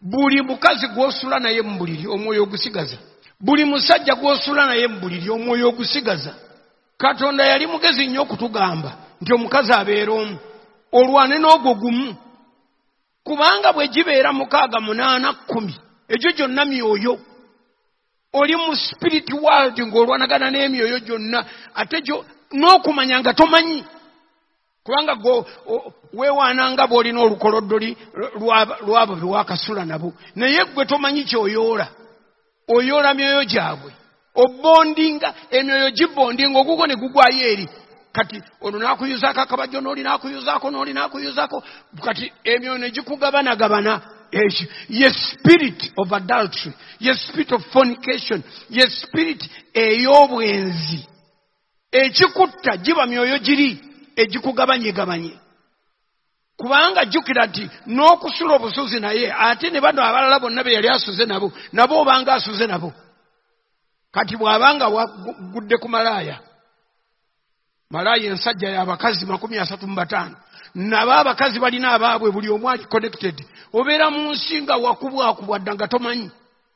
buli mukazi gw'osula naye mu buliri omwoyo ogusigaza, buli musajja gw'osula naye mu buliri omwoyo ogusigaza. Katonda yali mugezi nnyo okutugamba nti omukazi abeera omu, olwane n'ogwo gumu, kubanga bwe gibeera 6, 8, 10 egyo gyonna myoyo. Oli mu spirit world ng'olwanagana n'emyoyo gyonna, ate gyo n'okumanya nga tomanyi, kubanga weewaananga bw'olina olukoloddoli lwabo be waakasula nabo, naye gwe tomanyi ky'oyoola. Oyoola myoyo gyabwe, obondinga emyoyo gibondinga, ogugwo ne gugwayo eri. Kati ono n'akuyuzaako akabajjo, n'oli n'akuyuzaako, n'oli n'akuyuzaako, kati emyoyo ne gikugabanagabana. Ye spirit of adultery, ye spirit of fornication, ye spirit ey'obwenzi. Ekikutta giba myoyo giri egikugabanyegabanye. Kubanga jjukira nti n'okusula obusuzi naye, ate ne bano abalala bonna be yali asuze nabo, nabo obanga asuze nabo. Kati bw'abanga wagudde ku malaaya, malaaya ensajja y'abakazi 35, nabo abakazi balina abaabwe, buli omu ali connected. Obeera mu nsi nga wakubwakubwa dda nga tomanyi.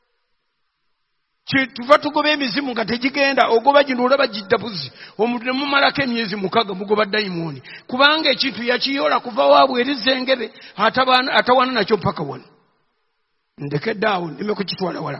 Tuva tugoba emizimu nga tegigenda, ogoba gino olaba gidda buzi. Omuntu ne mumalako emyezi 6 mugoba dayimooni, kubanga ekintu yakiyoola kuva waabweriza engebe atawana nakyo mpaka wano. Ndekedde awo ndeme kukitwala wala.